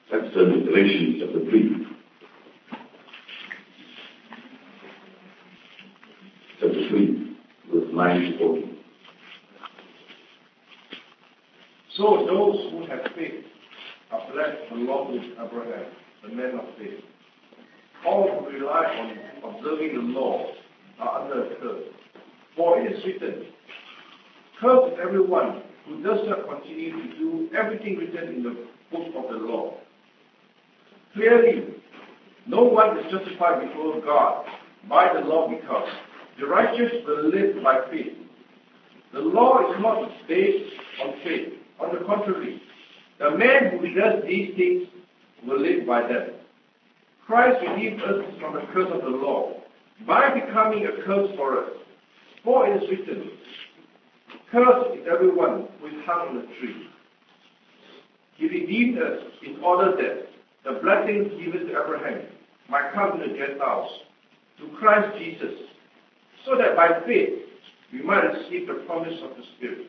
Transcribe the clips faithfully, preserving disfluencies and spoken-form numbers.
Let's turn to Galatians chapter three. Chapter three, verse nine to fourteen. So those who have faith are blessed along with Abraham, the man of faith. All who rely on observing the law are under a curse. For it is written, "Cursed is everyone who does not continue to do everything written in the book of the law." Clearly, no one is justified before God by the law because the righteous will live by faith. The law is not based on faith. On the contrary, the man who does these things will live by them. Christ redeemed us from the curse of the law by becoming a curse for us. For it is written, "Cursed is everyone who is hung on a tree." He redeemed us in order that the blessings given to Abraham might come to the Gentiles, to Christ Jesus, so that by faith we might receive the promise of the Spirit.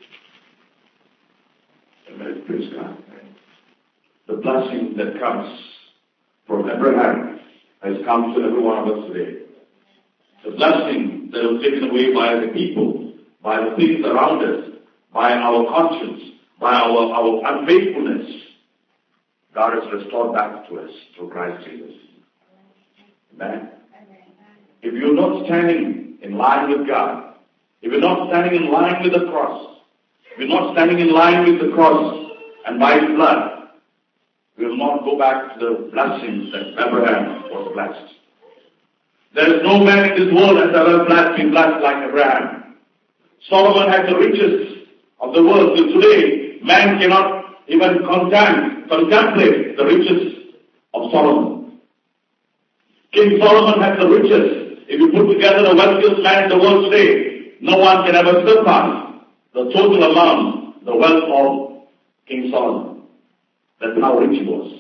Amen. Praise God. The blessing that comes from Abraham has come to every one of us today. The blessing that was taken away by the people, by the things around us, by our conscience, by our, our unfaithfulness, God has restored back to us through Christ Jesus. Amen. If you're not standing in line with God, if you're not standing in line with the cross, if you're not standing in line with the cross and by His blood, we will not go back to the blessings that Abraham was blessed. There is no man in this world that has ever blessed, been blessed like Abraham. Solomon had the riches of the world. Till today, man cannot even contempt, contemplate the riches of Solomon. King Solomon had the riches. If you put together the wealthiest man in the world today, no one can ever surpass the total amount, the wealth of King Solomon. That's how rich he was.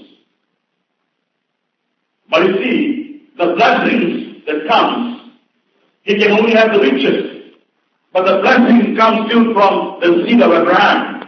But you see, the blessings that comes, he can only have the riches. But the blessing comes still from the seed of Abraham.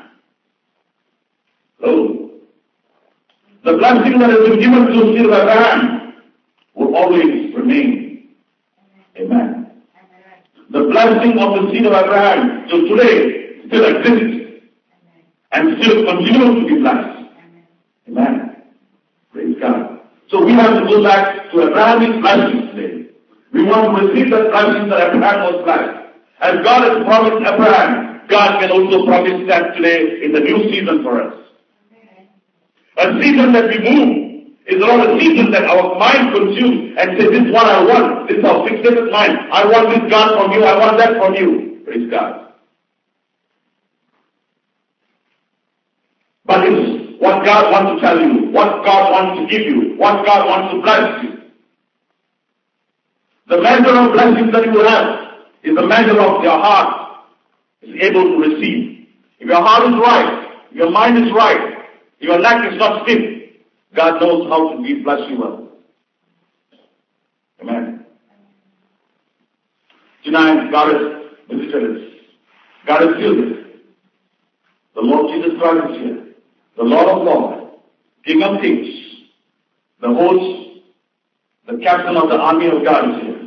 So, the blessing that has been given to the seed of Abraham will always remain. Amen. The blessing of the seed of Abraham till today still exists and still continues to be blessed. Amen. Praise God. So we have to go back to Abraham's blessings today. We want to receive the blessings that Abraham was blessed. As God has promised Abraham, God can also promise that today in the new season for us. A season that we move is not a season that our mind consumes and says, "This is what I want. This is our fixated mind. I want this God from you. I want that from you." Praise God. But it's what God wants to tell you, what God wants to give you, what God wants to bless you. The measure of blessings that you will have is the measure of your heart is able to receive. If your heart is right, if your mind is right, if your neck is not stiff, God knows how to give bless you well. Amen. Tonight, God has visited us. God has healed us. The Lord Jesus Christ is here. The Lord of Lords, King of Kings, the host, the captain of the army of God is here.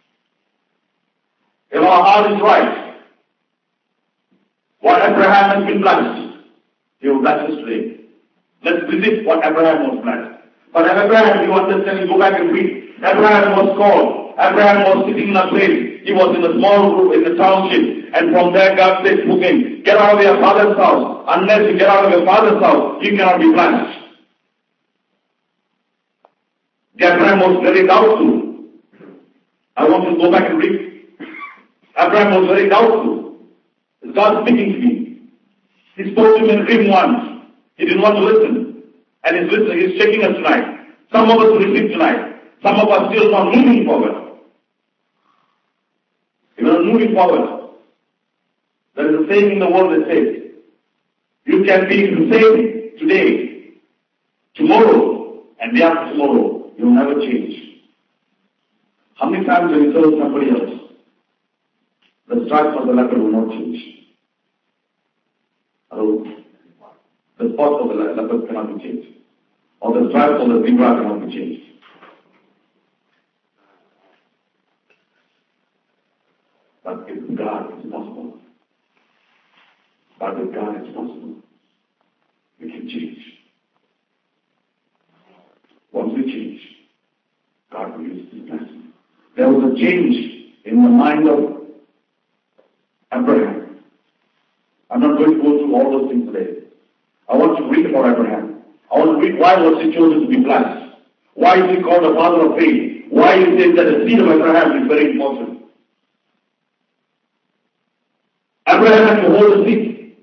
If our heart is right, what Abraham has been blessed, He will bless us today. Let's visit what Abraham was blessed. But Abraham, you understand, you go back and read. Abraham was called. Abraham was sitting in a place. He was in a small group in the township. And from there God said to him, "Get out of your father's house. Unless you get out of your father's house, you cannot be blessed." Abraham was very doubtful. I want to go back and read. Abraham was very doubtful. Is God speaking to me? He spoke to him in a dream once. He didn't want to listen. And he's listening. He's checking us tonight. Some of us will receive tonight. Some of us still not moving forward. You're not moving forward. There is a saying in the world that says, you can be the same today, tomorrow, and day after tomorrow. You'll never change. How many times have you told somebody else, the stripes of the leopard will not change? Oh, the spots of the leopard cannot be changed. or the stripes or the zebra cannot be changed. But with God it's possible. But with God it's possible. We can change. Once we change, God will use this blessing. There was a change in the mind of Abraham. I'm not going to go through all those things today. I want to read about Abraham. I want to read why was he chosen to be blessed. Why is he called the father of faith? Why is it that the seed of Abraham is very important? Abraham had to hold the seed.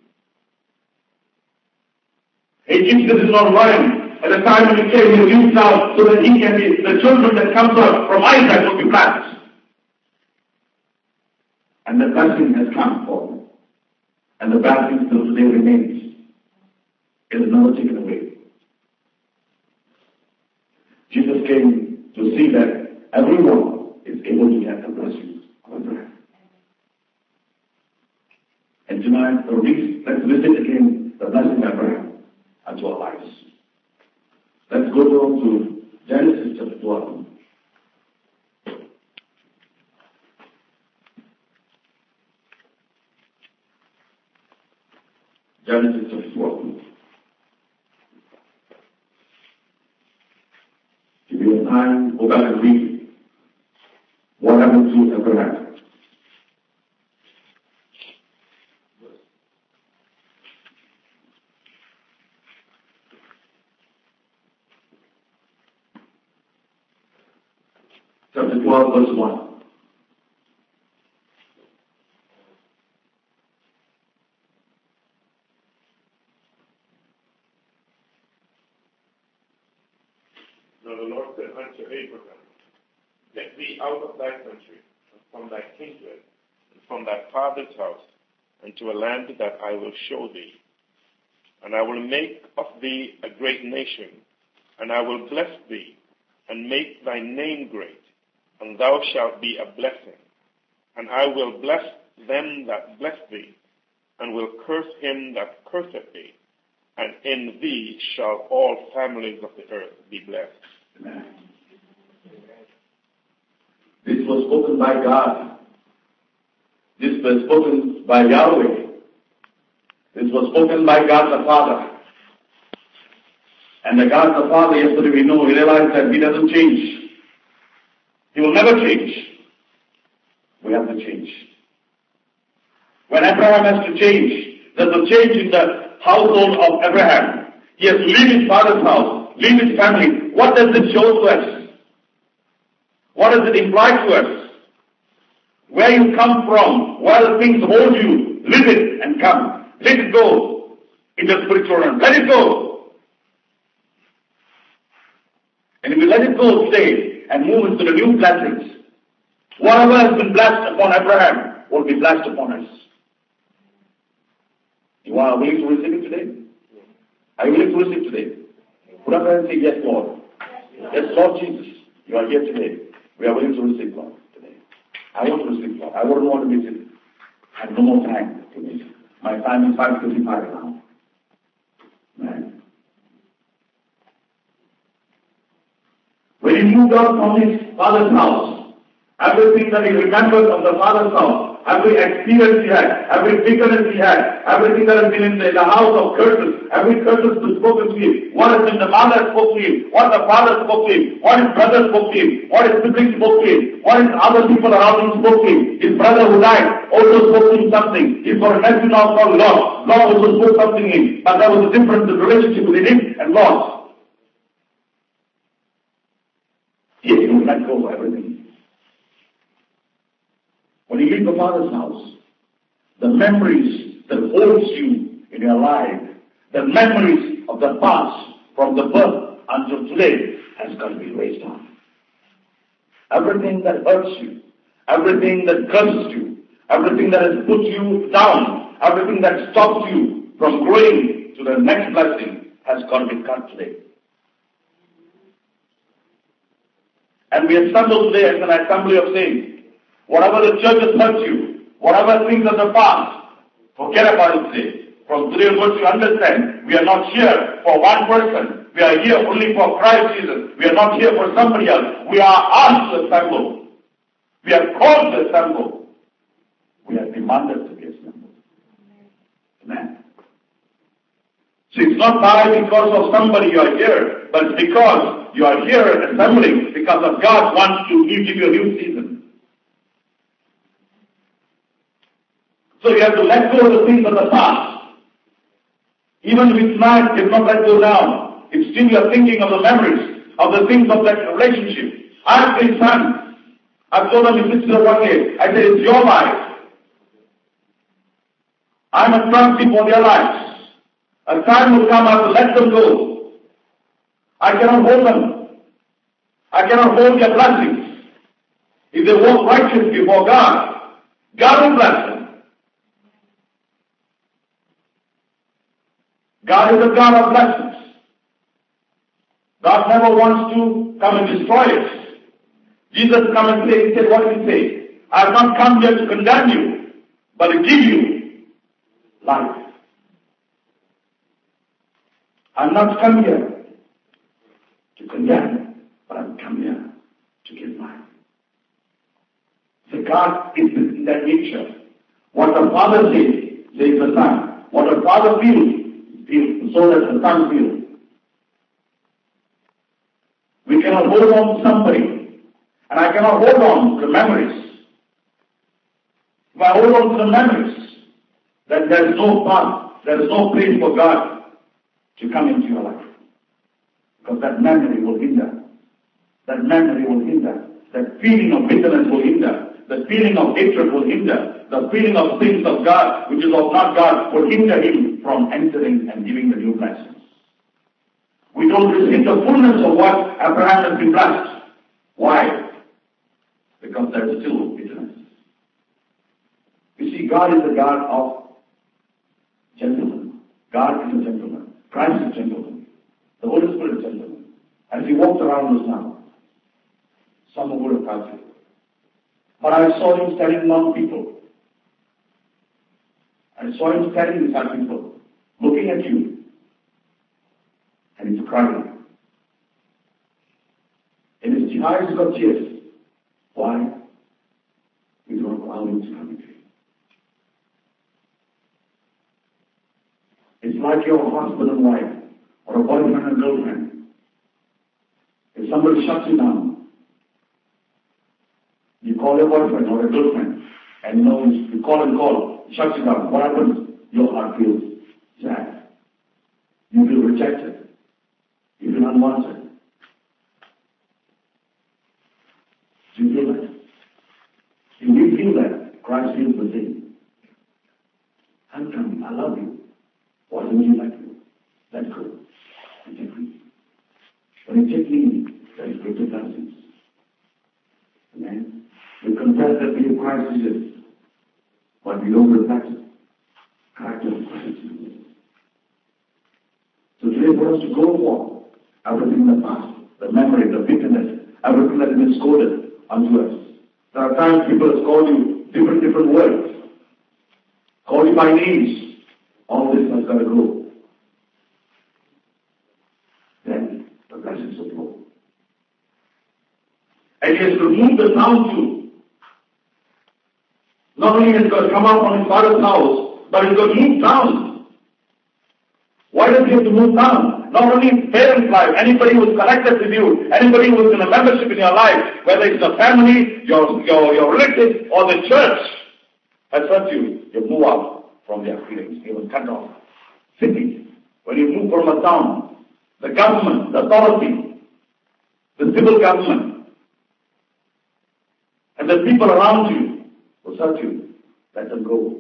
Egyptians is not lion. At the time when he came, he reached out so that he can be, the children that comes out from Isaac will be blessed. And the blessing has come for him. And the blessing still today remains. It is never taken away. Jesus came to see that everyone is able to get the blessings of Abraham. And tonight, let's visit again the blessing of Abraham unto our lives. Let's go down to Genesis chapter twelve. Genesis chapter twelve. If you have time, go back and read what happened to Abraham. Chapter twelve, verse one. Now the Lord said unto Abraham, Get thee out of thy country, and from thy kindred, and from thy father's house, and to a land that I will show thee. And I will make of thee a great nation, and I will bless thee, and make thy name great, and thou shalt be a blessing. And I will bless them that bless thee, and will curse him that curseth thee. And in thee shall all families of the earth be blessed. Amen. This was spoken by God. This was spoken by Yahweh. This was spoken by God the Father. And the God the Father, yesterday we know, we realized that He doesn't change. He will never change. We have to change. When Abraham has to change, there's a change in the household of Abraham. He has to leave his father's house, leave his family. What does it show to us? What does it imply to us? Where you come from, where the things hold you, leave it and come. Let it go in the spiritual realm. Let it go. And if we let it go today, and move into the new blessings, whatever has been blessed upon Abraham will be blessed upon us. You are willing to receive it today? Are you willing to receive it today? Put up and say, Yes, Lord. Yes, Lord Jesus. You are here today. We are willing to receive God today. I want to receive God. I wouldn't want to miss it. I have no more time to miss it. My time is five fifty-five now. Man. When he moved out from his father's house, everything that he remembered of the father's house, every experience he had, every bitterness he had, everything that has been in the, in the house of curses, every curse has been spoken to him, what has been the mother spoke to him, what the father spoke to him, what his brother spoke to him, what his siblings spoke to him, what his other people around him spoke to him, his brother who died also spoke to him something, he's got a nephew now called Lot, Lot also spoke something to him, but there was a difference in the relationship between him and Lot. Yes, you let go of everything. When you leave the Father's house, the memories that holds you in your life, the memories of the past from the birth until today has got to be erased off. Everything that hurts you, everything that curses you, everything that has put you down, everything that stops you from growing to the next blessing has got to be cut today. And we assemble today as an assembly of saints. Whatever the church has hurt you, whatever things of the past, forget about it today. From today onwards you understand, we are not here for one person. We are here only for Christ Jesus. We are not here for somebody else. We are asked to assemble. We are called to assemble. We are demanded to be assembled. Amen. So it's not by because of somebody you are here, but it's because you are here assembling because of God wants to give you a new season. So you have to let go of the things of the past. Even if it's not, you have not let go down. If still you are thinking of the memories, of the things of that relationship. I have three sons. I've told them in sister one day, I said, it's your life. I'm a trustee for their lives. A time will come, I will let them go. I cannot hold them. I cannot hold their blessings. If they walk righteous before God, God will bless them. God is a God of blessings. God never wants to come and destroy us. Jesus come and say, he said, what did he say? I have not come here to condemn you, but to give you life. I'm not come here to condemn, but I'm come here to give life. So God is in that nature. What the Father says, says the Son. What the Father feels, feels, so does the Son feel. We cannot hold on to somebody. And I cannot hold on to the memories. If I hold on to the memories, then there is no path, there is no place for God to come into your life. Because that memory will hinder. That memory will hinder. That feeling of bitterness will hinder. The feeling of hatred will hinder. The feeling of things of God, which is of not God, will hinder him from entering and giving the new blessings. We don't receive the fullness of what Abraham has been blessed. Why? Because there is still bitterness. You see, God is a God of gentlemen. God is a gentleman. Christ is a gentleman. The Holy Spirit is a gentleman. As he walked around us now, some would have touched it. But I saw him standing among people. I saw him standing beside people, looking at you. And he's crying. In his eyes he's got tears. Why? We don't allow him to come into you. It's like your husband and wife, or a boyfriend and girlfriend. If somebody shuts you down, you call your boyfriend or a girlfriend, and you know, you call and call, he shuts you down. What happens? Your heart feels sad. You feel rejected. You feel unwanted. Do you feel that? If we feel that, Christ feels the same. I'm coming. I love you. Why don't you like me? Let go. And take me. When you take me, there is greater blessings. Amen? We confess that we have Christ Jesus, but we don't reflect the character of Christ Jesus. So today for us to go forth, everything in the past, the memory, the bitterness, everything that has been scolded unto us. There are times people have called you different, different words. Call you by names. All this has got to go. Then the blessings will flow. And he has to move the town too. Not only has he got to come out from his father's house, but he's got to move down. Why does he have to move down? Not only in parents' life, anybody who is connected with you, anybody who is in a membership in your life, whether it's the family, your, your, your relatives, or the church, has hurt you, you move out from their feelings. You will cut off. Cities, when you move from a town, the government, the authority, the civil government, and the people around you will hurt you. Let them go.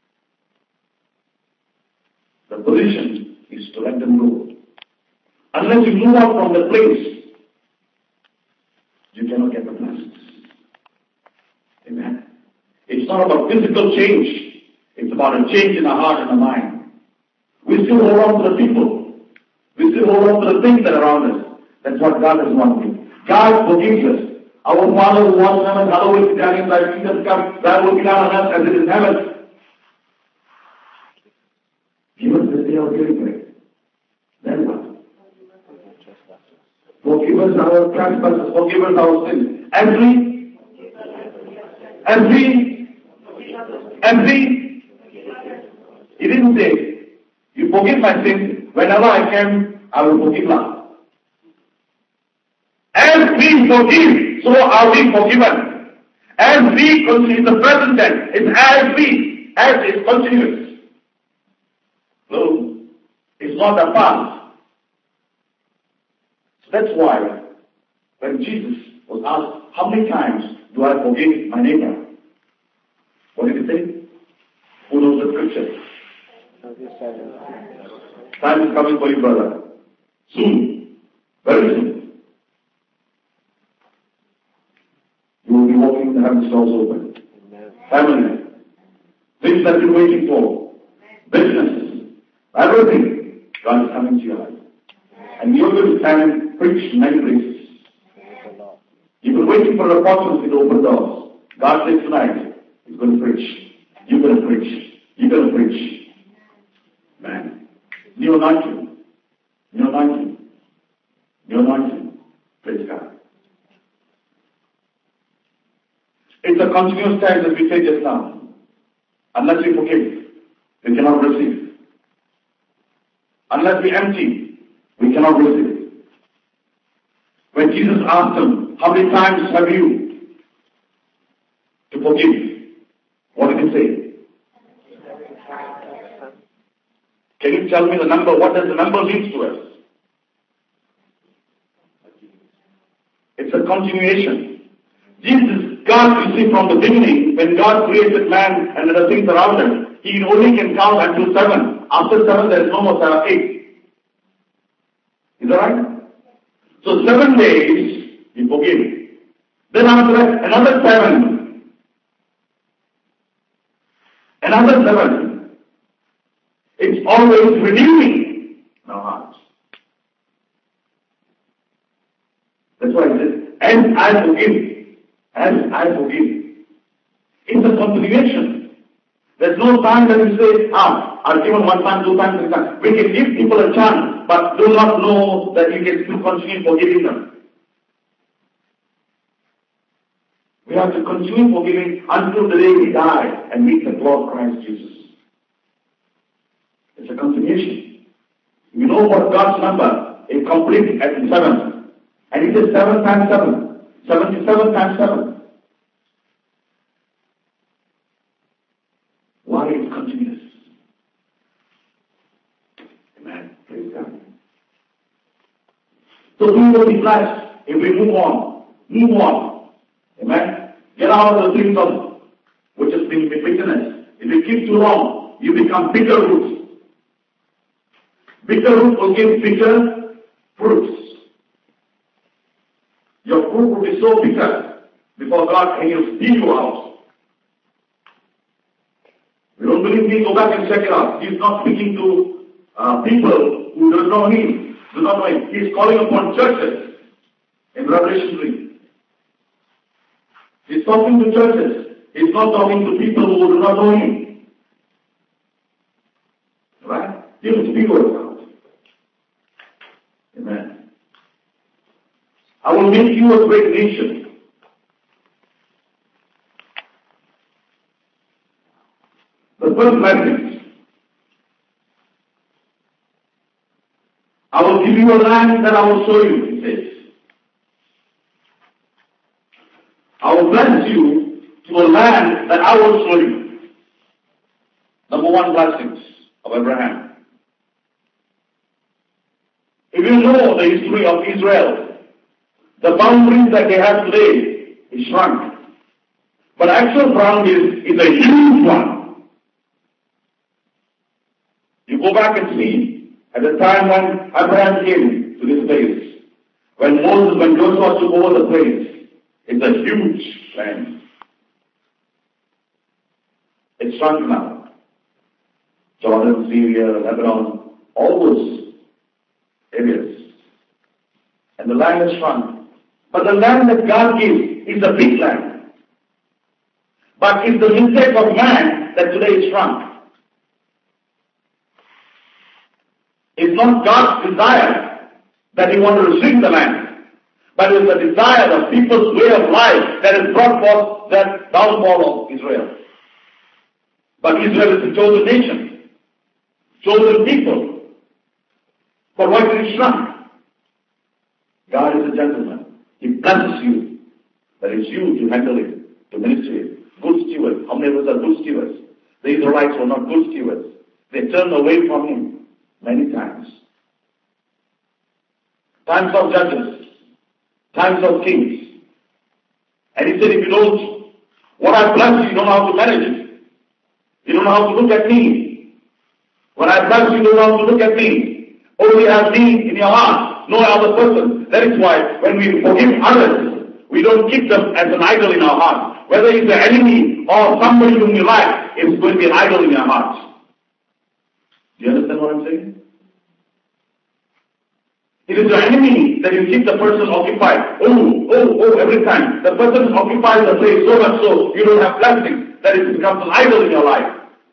The position is to let them go. Unless you move out from the place, you cannot get the blessings. Amen. It's not about physical change. It's about a change in the heart and the mind. We still hold on to the people. We still hold on to the things that are around us. That's what God is wanting. God forgives us. Our Father who was in heaven, hallowed be thy name, thy kingdom come, thy will be done on earth as it is in heaven. Give us this day our daily bread. Then what? Forgive us our trespasses, forgive us our sins. Every, every, every, he didn't say, you forgive my sins, whenever I can, I will forgive now. As we forgive, so are we forgiven. As we continue, in the present tense, it's as we, as is continuous. So, it's not a past. So that's why, when Jesus was asked, how many times do I forgive my neighbor? What did he say? Who knows the scripture? Time is coming for you, brother. Soon. Very soon. You will be walking in the heaven's doors open. Family. Things that you're waiting for. Businesses. Everything. God is coming to your life. And you're going to stand and preach in many places. You've been waiting for an opportunity to open doors. God says tonight, He's going to preach. You're going to preach. You're going to preach. Man. New anointing. New anointing. New anointing. Praise God. It's a continuous time that we say just now. Unless we forgive, we cannot receive. Unless we empty, we cannot receive. When Jesus asked them, how many times have you to forgive? What did he say? Can you tell me the number? What does the number mean to us? It's a continuation. Jesus, God, you see, from the beginning, when God created man and the things around him, He only can count until seven. After seven, there is no more seven, eight. Is that right? So seven days, He forgave. Then after that, another seven. Another seven. It's always renewing in our hearts. That's why it says, as I forgive, as I forgive. It's a continuation. There's no time that we say, ah, I've given one time, two times, three times. We can give people a chance, but do not know that you can still continue forgiving them. We have to continue forgiving until the day we die and meet the Lord Christ Jesus. It's a continuation. You know what God's number is complete at seven. And it is seven times seven. Seventy-seven times seven. Why it's continuous? Amen. Praise God. So we will be blessed if we move on. Move on. Amen. Get out of the things of which has been bitterness. If you keep too long, you become bitter roots. Bitter root will give bitter fruits. Your fruit will be so bitter before God and He'll spew you out. You don't believe me? Go back and check it out. He's not speaking to uh, people who do not know Him. Do not know Him. He's calling upon churches in Revelation three. He's talking to churches. He's not talking to people who do not know Him. Right? He will speak words out. Amen. I will make you a great nation. The first message. I will give you a land that I will show you, He says. I will bless you to a land that I will show you. Number one, blessings of Abraham. If you know the history of Israel, the boundaries that they have today is shrunk. But actual boundaries is a huge one. You go back and see, at the time when Abraham came to this place, when Moses, when Joshua took over the place, it's a huge land. It's shrunk now. Jordan, Syria, Lebanon, all those areas. And the land is shrunk. But the land that God gives is a big land. But it's the mistake of man that today is shrunk. It's not God's desire that He wants to shrink the land. But it was the desire of people's way of life that has brought forth that downfall of Israel. But Israel is a chosen nation, chosen people. But why did it shrunk? God is a gentleman. He blesses you. But it's you to handle it, to minister it. Good stewards. How many of us are good stewards? The Israelites were not good stewards. They turned away from him many times. Times of judges. Times of kings. And he said, if you don't, what I bless you, you don't know how to manage it. You don't know how to look at me. When I bless you, you don't know how to look at me. Only have me in your heart, no other person. That is why when we forgive others, we don't keep them as an idol in our heart. Whether it's an enemy or somebody whom you like, it's going to be an idol in your heart. Do you understand what I'm saying? It is your enemy that you keep the person occupied. Oh, oh, oh, every time. The person occupies the place so much so you don't have blessings, that it becomes an idol in your life.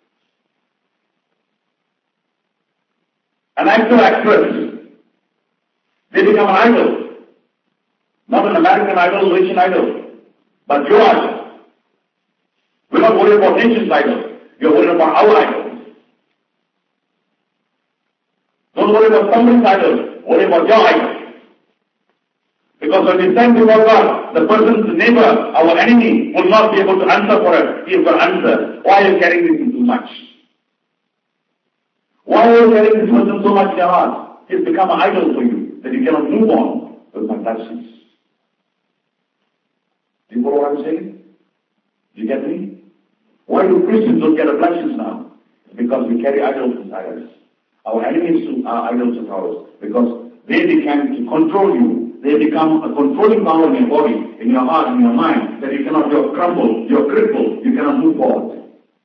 An actor, actress, they become an idol. Not an American idol, Asian idol, but your idol. We're not worried about nation's idol. You're worried about our idol. Don't worry about somebody's idol. Worry about your idol. Because when we stand before God, the person's neighbor, our enemy, will not be able to answer for us. He will answer. Why are you carrying this too much? Why are you carrying this person so much in your heart? It's become an idol for you, that you cannot move on with my blessings. Do you follow what I'm saying? Do you get me? Why do Christians don't get a blessings now? Because we carry idols inside us. Our enemies are idols of ours. Because they become to control you. They become a controlling power in your body, in your heart, in your mind, that you cannot, you're crumbled, you're crippled, you cannot move forward.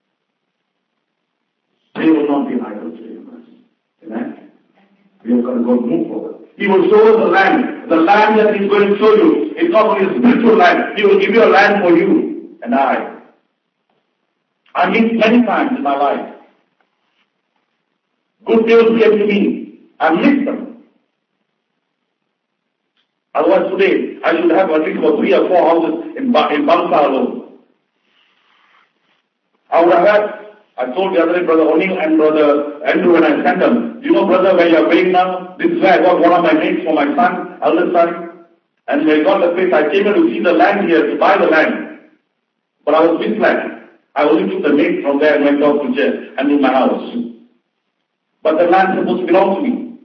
They will not be an idol to you. Amen? We have got to go move forward. He will show us the land. The land that He's going to show you is not only a spiritual land. He will give you a land for you and I. I missed many times in my life. Good deals came to me. I missed them. Otherwise today, I should have at least about three or four houses in, ba- in Bangsa alone. I would have had, I told the other day, Brother O'Neill and Brother Andrew when I sent them, you know, brother, where you're going now? This is where I got one of my mates for my son, eldest son. And when I got the place, I came here to see the land here, to buy the land. But I was misled. I only took the mate from there and went off to jail and in my house. But the land is supposed to belong to me.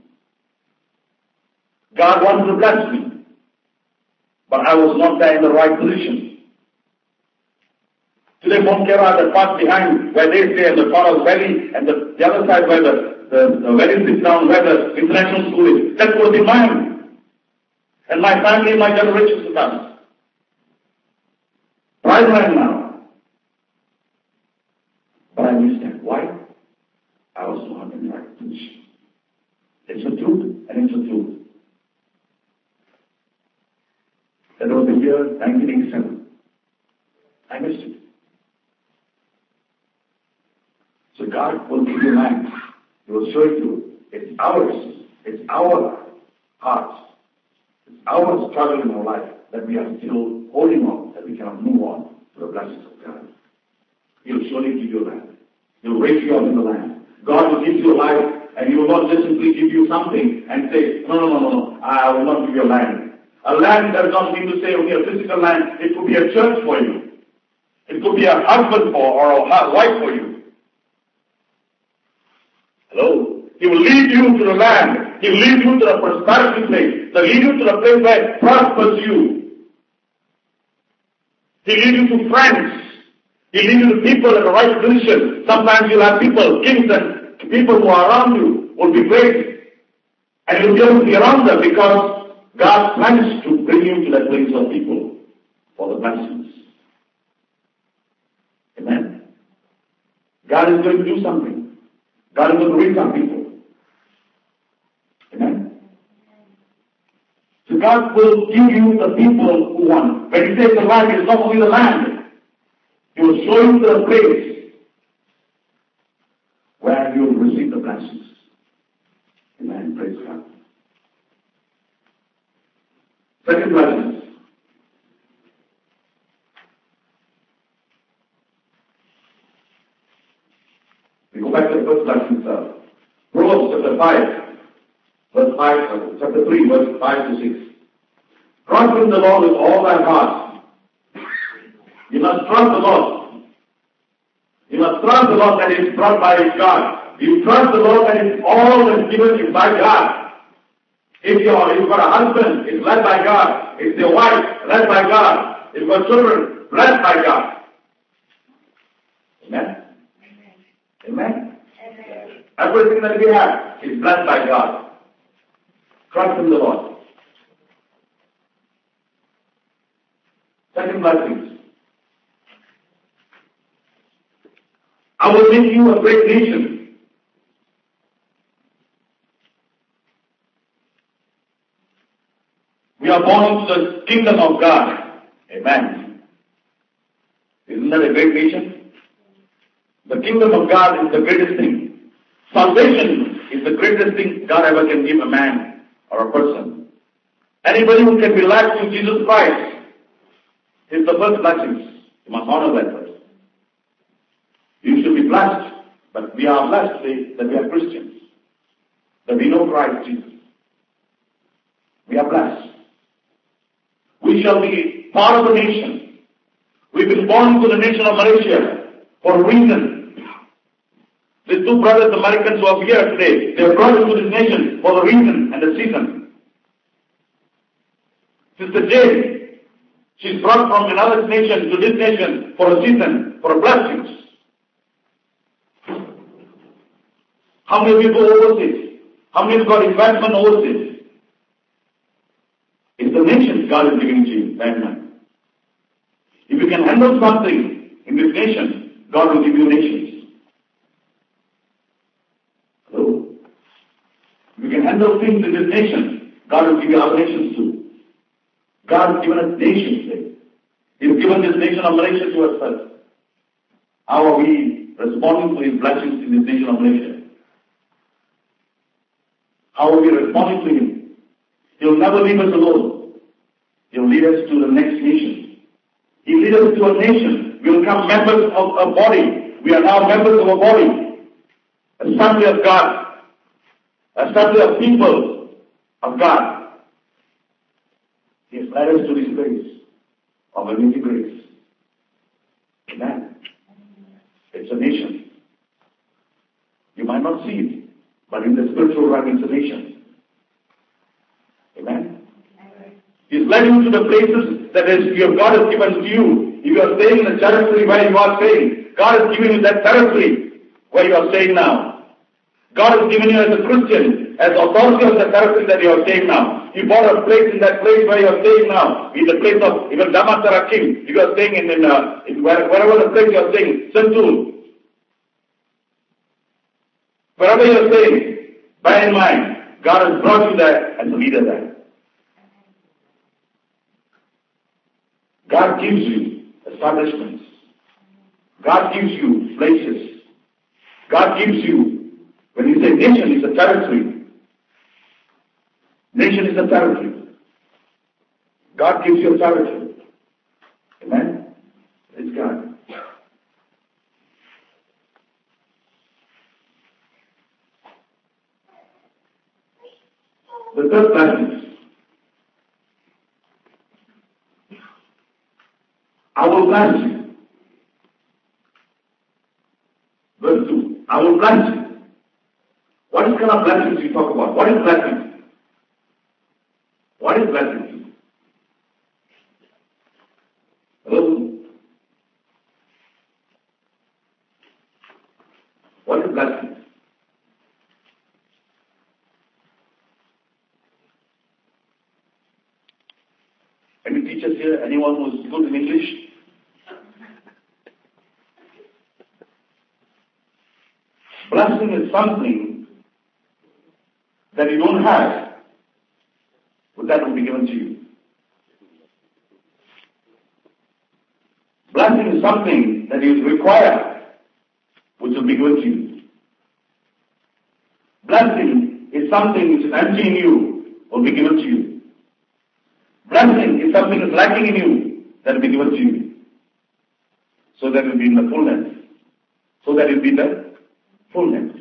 God wanted to bless me. But I was not there in the right position. Today, Monkera, the part behind where they stay, and the Forest Valley, and the, the other side where the, the, the valley sits down, where the international school is, that was in mine. And my family and my generations to come. Right right now. But I missed that. Why? I was not in the right position. It's the truth, and it's the truth. That was the year nineteen eighty-seven. I missed it. So God will give you land. He will show it to you. It's ours. It's our hearts. It's our struggle in our life that we are still holding on, that we cannot move on to the blessings of God. He'll surely give you land. He'll raise you up in the land. God will give you a life, and He will not just simply give you something and say, no, no, no, no, no, I will not give you a land. A land does not mean to say only a physical land. It could be a church for you. It could be a husband for or a wife for you. Hello? He will lead you to the land. He will lead you to the prosperity place. He will lead you to the place where prospers you. He will lead you to friends. He will lead you to people in the right position. Sometimes you'll have people, kings and people who are around you will be great. And you'll be able to be around them because God plans to bring you to that place of people for the blessings. Amen? God is going to do something. God is going to bring some people. Amen? So God will give you the people who want. When He says the land, it's not only the land. He will show you the place where you will receive the blessings. Amen? Praise God. Second blessing. We go back to the first blessing itself. Proverbs chapter five, verse five, uh, chapter three, verse five to six. Trust in the Lord with all thy heart. You must trust the Lord. You must trust the Lord that is brought by God. You trust the Lord that is all that is given you by God. If you're, if you've got a husband, it's led by God. If your wife, led by God. If you've got children, led by God. Amen? Amen? Amen. Everything that we have is blessed by God. Trust in the Lord. Second blessing. I will make you a great nation. We are born into the kingdom of God. Amen. Isn't that a great nation? The kingdom of God is the greatest thing. Salvation is the greatest thing God ever can give a man or a person. Anybody who can be led to Jesus Christ is the first blessing. You must honor that first. You should be blessed, but we are blessed today that we are Christians, that we know Christ Jesus. We are blessed. We shall be part of the nation. We've been born into the nation of Malaysia for a reason. These two brothers, Americans who are here today, they are brought into this nation for a reason and a season. Sister Jane, she's brought from another nation to this nation for a season, for a blessing. How many people overseas? How many got investment overseas? It's the nations God is giving to you, that man. If you can handle something in this nation, God will give you nations. Hello? If you can handle things in this nation, God will give you other nations too. God has given us nations today. He's given this nation of Malaysia to us. How are we responding to His blessings in this nation of Malaysia? How are we responding to Him? He'll never leave us alone. He'll lead us to the next nation. He leads us to a nation. We will become members of a body. We are now members of a body. Assembly of God. Assembly of people of God. He has led us to this grace of amazing grace. Amen. It's a nation. You might not see it, but in the spiritual realm, it's a nation. Amen. He's led you to the places that is, your God has given to you. If you are staying in the territory where you are staying, God has given you that territory where you are staying now. God has given you as a Christian, as authority of the territory that you are staying now. You bought a place in that place where you are staying now. In the place of even Damansara, if you are staying in, in, uh, in where, wherever the place you are staying, Sentul. Wherever you are staying, bear in mind, God has brought you there as a leader there. God gives you establishments. God gives you places. God gives you, when you say nation, it's a territory. Nation is a territory. God gives you a territory. Amen? Praise God. The third blessing. I will bless you. Verse two. I will bless you. What is kind of blessings you talk about? What is blessing? What is blessing? Hello? What is blessing? Any teachers here? Anyone who is good in English? Blessing is something that you don't have, but that will be given to you. Blessing is something that is required, which will be given to you. Blessing is something which is empty in you, will be given to you. Blessing, if something is lacking in you, that will be given to you. So that it will be in the fullness. So that it will be the fullness.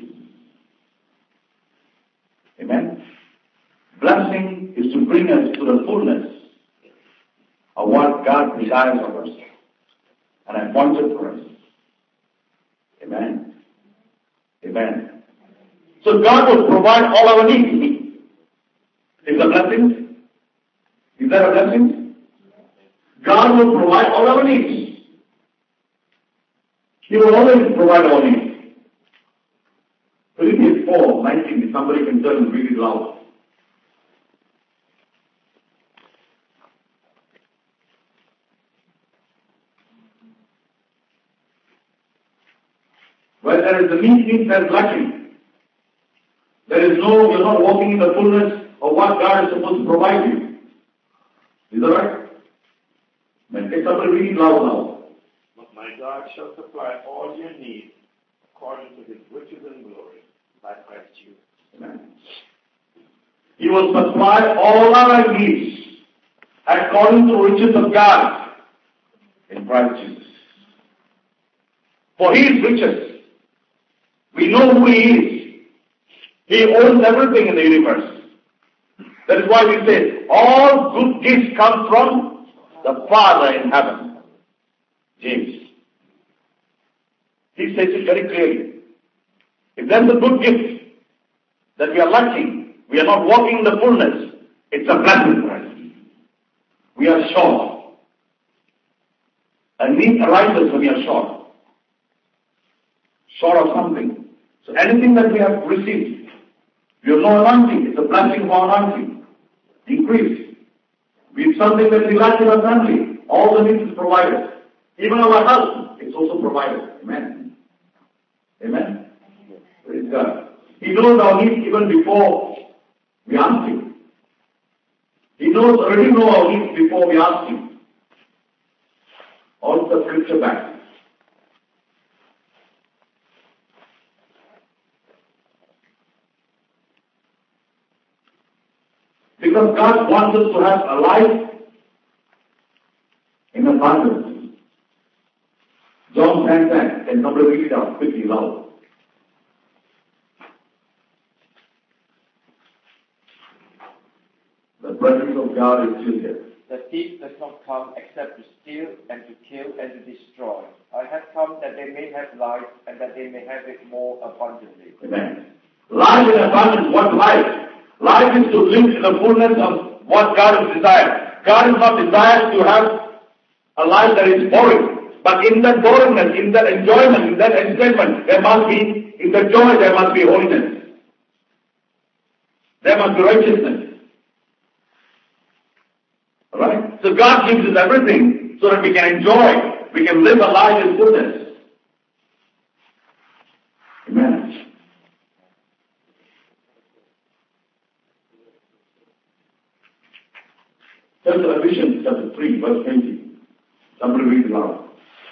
Amen? Blessing is to bring us to the fullness of what God desires of us and appointed for us. Amen? Amen. So God will provide all our needs. Is that a blessing? Is that a blessing? God will provide all our needs. He will always provide our needs. Philippians four nineteen, if somebody can turn and read it loud. Where there is a need, means there is lacking. There is no, you're not walking in the fullness of what God is supposed to provide you. Is that right? When can somebody read it loud now? But my God shall supply all your needs according to his riches and glory by Christ Jesus. Amen. He will supply all our needs according to the riches of God in Christ Jesus. For he is riches. We know who he is. He owns everything in the universe. That is why we say, all good gifts come from the Father in heaven. James. He says it very clearly. If there's a good gift that we are lacking, we are not walking in the fullness, it's a blessing for us. We are short. A need arises when we are short. Short of something. So anything that we have received, we have no anointing. It's a blessing for anointing. Increase. We have something that we lack in our family. All the needs is provided. Even our health, it's also provided. Amen. Amen. Praise God. He knows our needs even before we ask Him. He knows, already know our needs before we ask Him. All the scripture back. Because God wants us to have a life in abundance. John ten ten, can somebody read it out quickly, loud? The presence of God is still here. The thief does not come except to steal and to kill and to destroy. I have come that they may have life and that they may have it more abundantly. Amen. Life in abundance, what life? Life is to live in the fullness of what God has desired. God is not desired to have a life that is boring. But in that boringness, in that enjoyment, in that enjoyment, there must be, in the joy, there must be holiness. There must be righteousness. Alright? So God gives us everything so that we can enjoy, we can live a life in fullness. Amen. Chapter Ephesians, chapter three, verse twenty. Somebody read it loud.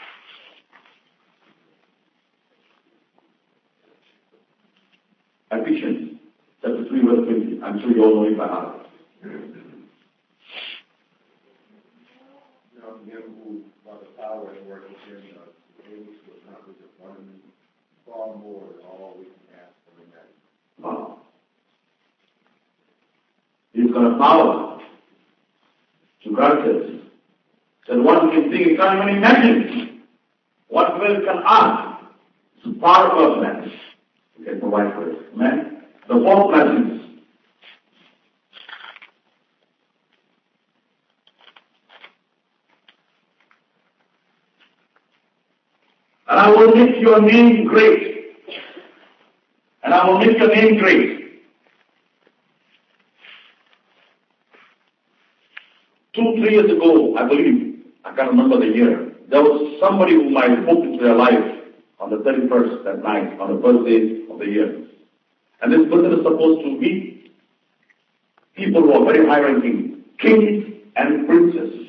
Ephesians, chapter three, verse twenty. I'm sure you all know it by heart. Now, him who, by the power and work within us, is able to accomplish abundantly far more than all we can ask or imagine. Wow. He's got a power to grant us. That one can think, can't even imagine what will can ask. It's part of our plans. We can provide for it. Amen? The four blessings. And I will make your name great. And I will make your name great. Two, three years ago, I believe, I can't remember the year, there was somebody whom I spoke into their life on the thirty-first that night, on the first day of the year. And this person is supposed to meet people who are very high-ranking, kings and princes,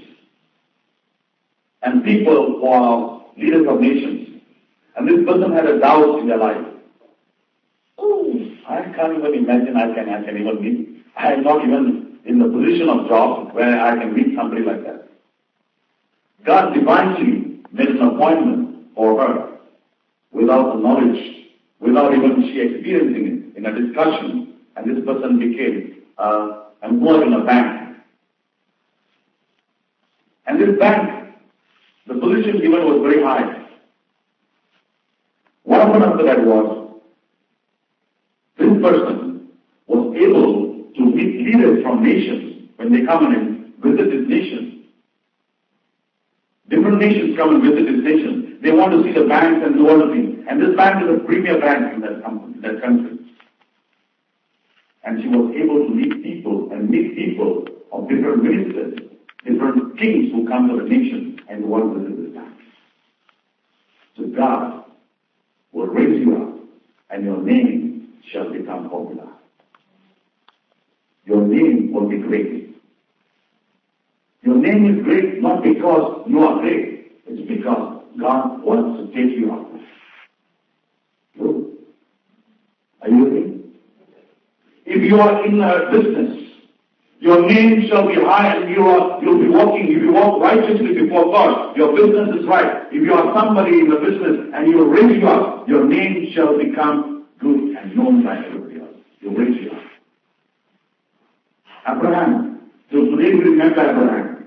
and people who are leaders of nations. And this person had a doubt in their life. Oh, I can't even imagine I can, I can even meet. I have not even in the position of job where I can meet somebody like that. God divinely made an appointment for her without the knowledge, without even she experiencing it in a discussion, and this person became uh, employed in a bank. And this bank, the position given was very high. What happened after that was, this person was able to meet leaders from nations when they come and visit this nation. Different nations come and visit this nation. They want to see the banks and do all the things. And this bank is a premier bank in that, company, that country. And she was able to meet people and meet people of different ministers, different kings who come to the nation and want to visit this bank. So God will raise you up and your name shall become popular. Your name will be great. Your name is great not because you are great. It's because God wants to take you up. Are you with me? If you are in a business, your name shall be high and you are, you'll be walking, if you walk righteously before God, your business is right. If you are somebody in the business and you will raise you up, your name shall become good and known by everybody else. You'll raise you up. Abraham. So today we remember Abraham.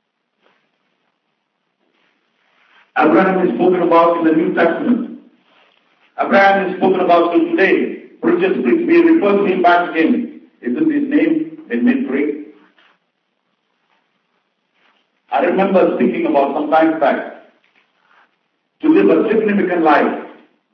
Abraham is spoken about in the New Testament. Abraham is spoken about till today. Preachers, we refer to him back again. Isn't his name been made great? I remember speaking about some time back to live a significant life.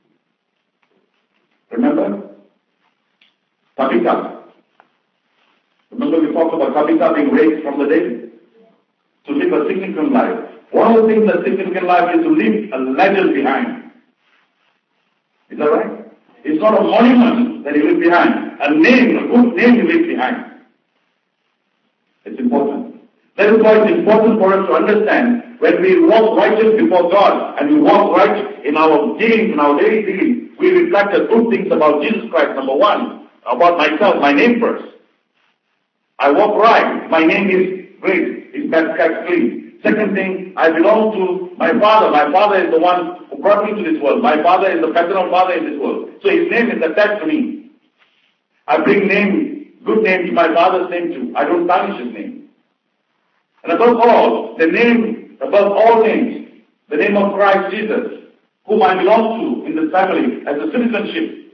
Remember? Tabitha. Remember we talked about Tabitha being raised from the dead? To live a significant life. One of the things that significant life is to leave a legend behind. Is that right? It's not a monument that you leave behind. A name, a good name you leave behind. It's important. That is why it's important for us to understand when we walk righteous before God and we walk right in our dealings, in our daily dealings, we reflect the good things about Jesus Christ. Number one, about myself, my name first. I walk right. My name is great. It's baptized clean. Second thing, I belong to my Father. My Father is the one who brought me to this world. My Father is the paternal Father in this world. So His name is attached to me. I bring name, good name to my Father's name too. I don't tarnish His name. And above all, the name, above all names, the name of Christ Jesus, whom I belong to in this family as a citizenship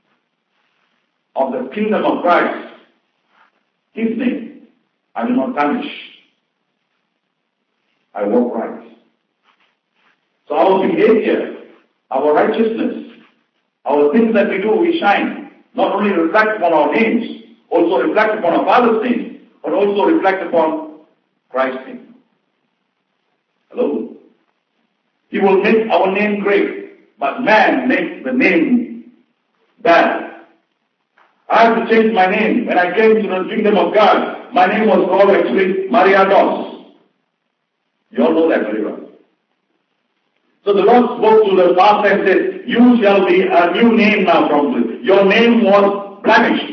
of the kingdom of Christ, His name, I will not tarnish. I walk right. So our behavior, our righteousness, our things that we do, we shine. Not only reflect upon our names, also reflect upon our Father's name, but also reflect upon Christ's name. Hello? He will make our name great, but man makes the name bad. I have to change my name. When I came to the kingdom of God, my name was called actually Maria Dos. You all know that very well. So the Lord spoke to the pastor and said, you shall be a new name now from this. Your name was blemished.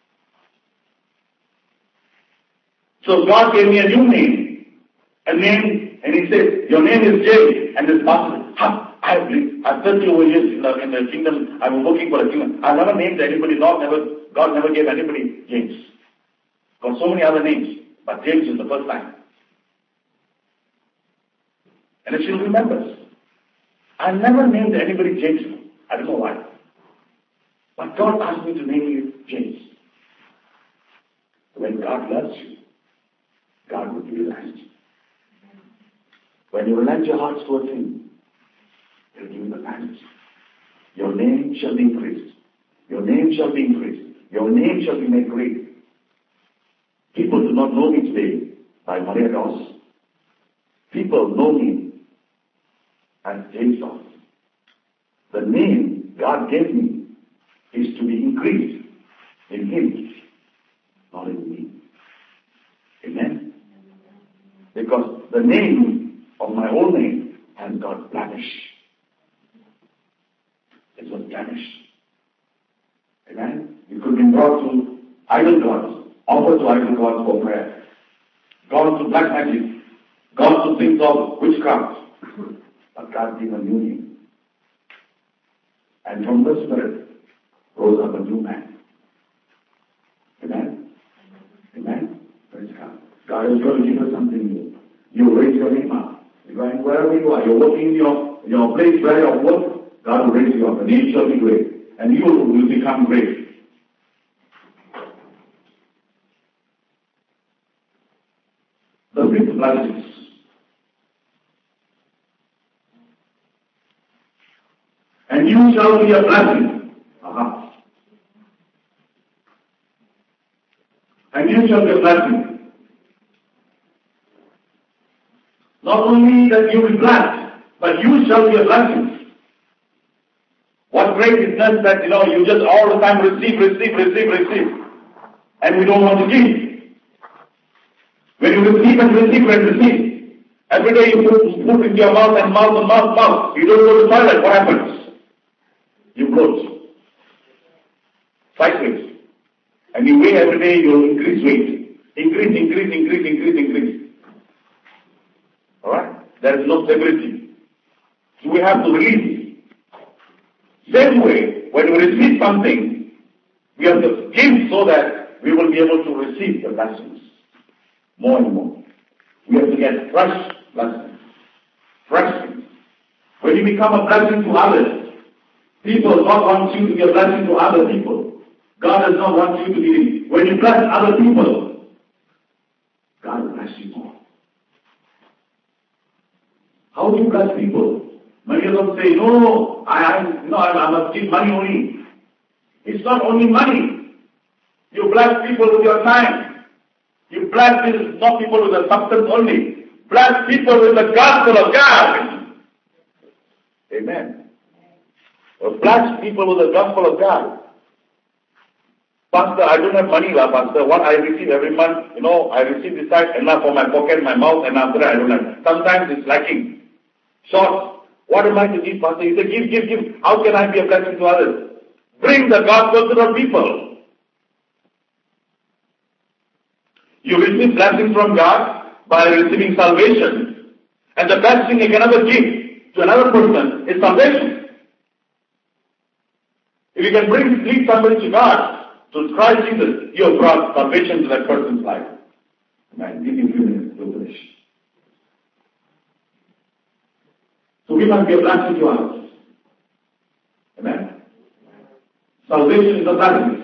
So God gave me a new name. A name, and He said, your name is James. And this pastor said, huh, I've lived, I've thirty over years in the, in the kingdom. I was working for the kingdom. I never named anybody. God never, God never gave anybody James. Got so many other names. But James is the first time. And she remembers. I never named anybody James. I don't know why. But God asked me to name you James. When God loves you, God will give you that. When you relent your hearts towards Him, He'll give you the language. Your name shall be increased. Your name shall be increased. Your name shall be made great. People do not know me today by Maria Dos. People know me as James Dos. The name God gave me is to be increased in Him, not in me. Amen? Because the name of my own name has got blemish. It was blemished. Amen? You could be brought to idol gods. offer to idol gods for prayer, gone to black magic, gone to things of witchcraft. But God gave a new name. And from the Spirit rose up a new man. Amen? Amen? Praise God. God is going to give us something new. You raise your name up. You're going wherever you are. You're working in your, your place where you work. God will raise you up. The name shall be great. And you will become great. The fifth blessings. And you shall be a blessing. Uh-huh. And you shall be a blessing. Not only that you will be blessed, but you shall be a blessing. What great is that, that, you know, you just all the time receive, receive, receive, receive. And we don't want to give. When you receive and receive and receive, every day you put food into your mouth and mouth and mouth, mouth. You don't go to the toilet, what happens? You bloat. Cycles. And you weigh every day, you increase weight. Increase, increase, increase, increase, increase. Alright? There is no stability. So we have to release. Same way, when we receive something, we have to give so that we will be able to receive the blessings. More and more. We have to get fresh blessings. Fresh things. When you become a blessing to others, people do not want you to be a blessing to other people. God does not want you to be. When you bless other people, God will bless you more. How do you bless people? Many of them say, no, no, I, I, no, I must give money only. It's not only money. You bless people with your time. You bless not people with the substance only. Bless people with the gospel of God. Amen. Or bless people with the gospel of God. Pastor, I don't have money, lah, Pastor. What I receive every month, you know, I receive this side, enough for my pocket, my mouth, and after that I don't have. Sometimes it's lacking. Short. What am I to give, Pastor? He said, give, give, give. How can I be a blessing to others? Bring the gospel to the people. You receive blessings from God by receiving salvation. And the best thing you can ever give to another person is salvation. If you can bring, lead somebody to God, to Christ Jesus, you have brought salvation to that person's life. Amen. Give me a few minutes to finish. So we must be a blessing to others. Amen. Salvation is a blessing.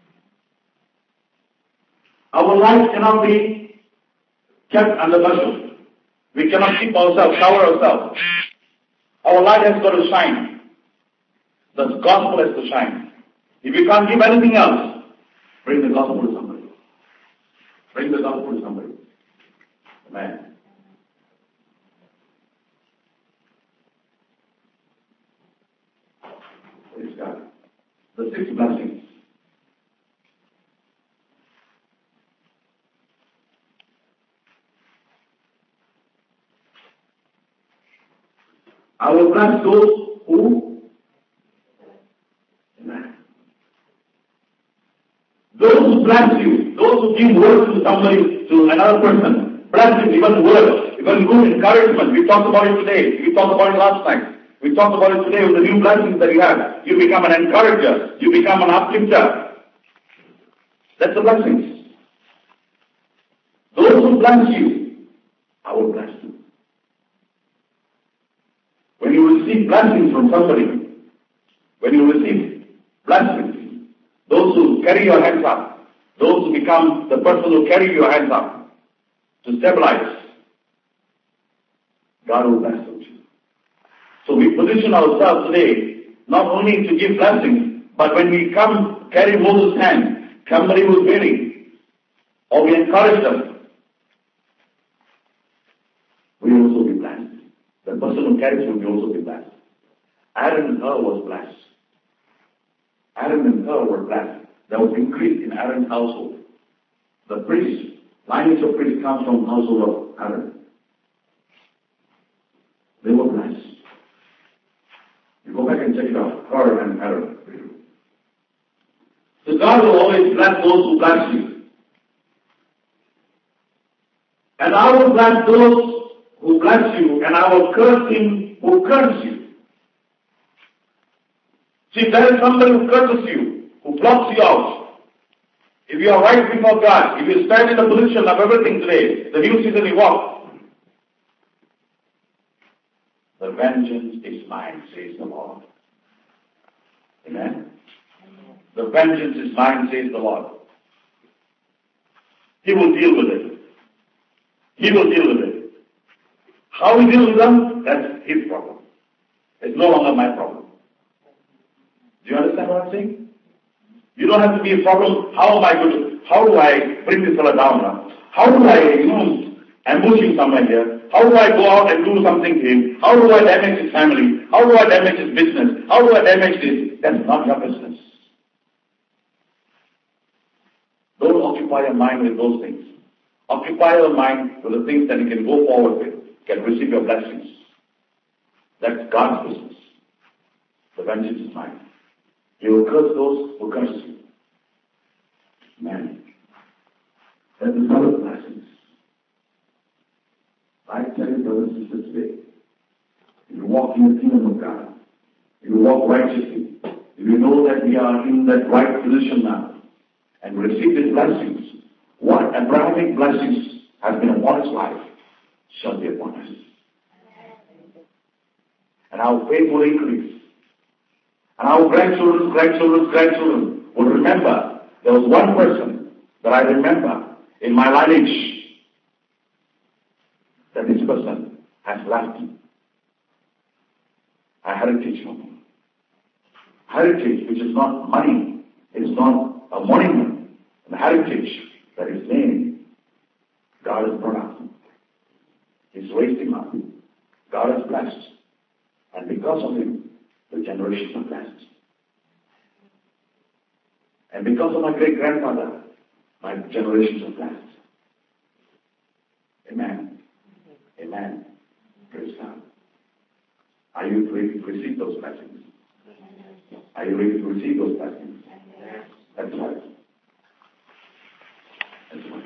Our life cannot be kept under pressure. We cannot keep ourselves, cover ourselves. Our light has got to shine. The gospel has to shine. If you can't give anything else, bring the gospel to somebody. Bring the gospel to somebody. Amen. Praise God. The six blessings. I will bless those who, amen. Those who bless you, those who give words to somebody, to another person, bless you, even words, even good encouragement. We talked about it today. We talked about it last night. We talked about it today with the new blessings that you have. You become an encourager. You become an uplifter. That's the blessings. Those who bless you, I will bless you. When you receive blessings from somebody, when you receive blessings, those who carry your hands up, those who become the person who carry your hands up to stabilize, God will bless them. So we position ourselves today not only to give blessings, but when we come carry Moses' hand, somebody who is waiting, or we encourage them, we also be blessed. The person who carries will also be blessed. Aaron and Hur was blessed. Aaron and Hur were blessed. There was increase in Aaron's household. The priest, lineage of priests comes from the household of Aaron. They were blessed. You go back and check it out. Hur and Aaron. So God will always bless those who bless you. And I will bless those who bless you, and I will curse him who curses you. See, if there is somebody who curses you, who blocks you out, if you are right before God, if you stand in the position of everything today, the new season you walk, the vengeance is mine, says the Lord. Amen? The vengeance is mine, says the Lord. He will deal with it. He will deal with it. How he deals with them, that's his problem. It's no longer my problem. Do you understand what I'm saying? You don't have to be a problem. How am I going to, how do I bring this fellow down now? How do I, you know, ambush him somewhere here? How do I go out and do something to him? How do I damage his family? How do I damage his business? How do I damage this? That's not your business. Don't occupy your mind with those things. Occupy your mind with the things that you can go forward with, can receive your blessings. That's God's business. The vengeance is mine. He will curse those who curse you. Man, that is not a blessings. I tell you, brothers and sisters, today, if you walk in the kingdom of God, if you walk righteously, if you know that we are in that right position now, and receive these blessings, what Abrahamic blessings has been upon his life shall be upon us. And our faith will increase. And our grandchildren, grandchildren, grandchildren will remember there was one person that I remember in my lineage that this person has left a heritage from him. Heritage which is not money, it is not a monument, a heritage that is named. God has brought up. He's raised him up. God has blessed. And because of him, the generations are blessed. And because of my great-grandfather, my generations are blessed. Amen. Amen. Praise God. Are you ready to receive those blessings? Are you ready to receive those blessings? That's right. That's right.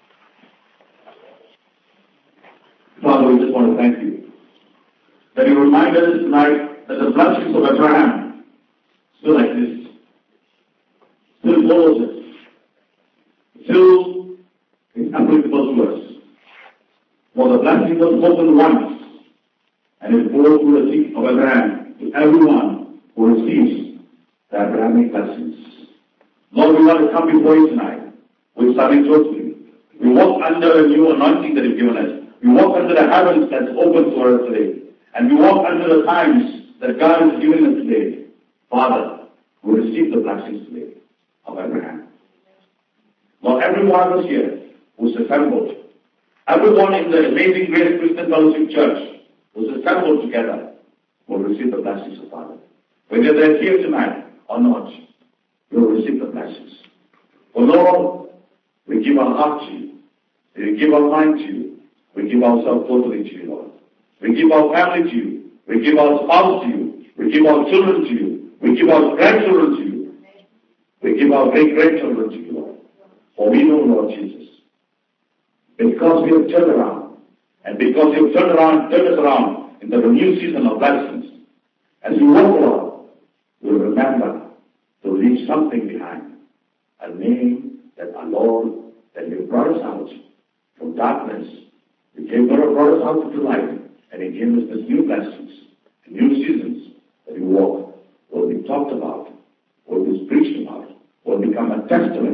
Father, we just want to thank you that you remind us tonight that the blessings of Abraham still exist, still follows us, still is applicable to us. For the blessing was spoken once, and it flows through the seed of Abraham to everyone who receives the Abrahamic blessings. Lord, we want to come before you tonight with something truthfully. We walk under a new anointing that you've given us. We walk under the heavens that's open for us today. And we walk under the times that God has given us today. Father, we receive the blessings today of Abraham. Lord, every one of us here who's assembled, everyone in the Amazing Grace Christian Fellowship Church who's assembled together will receive the blessings of Father. Whether they're here tonight or not, we will receive the blessings. For Lord, we give our heart to you. We give our mind to you. We give ourselves totally to you, Lord. We give our family to you. We give our spouse to you. We give our children to you. We give our grandchildren to you. We give our great-grandchildren to you, Lord. For we know, Lord Jesus, because we have turned around, and because you have turned around, turned us around into the new season of blessings, as we walk, Lord, we'll remember to leave something behind, a name that our Lord, that you brought us out from darkness. You came, brought us out into light, and He gave us these new blessings, new seasons that we walk, will be talked about, will be preached about, will become a testimony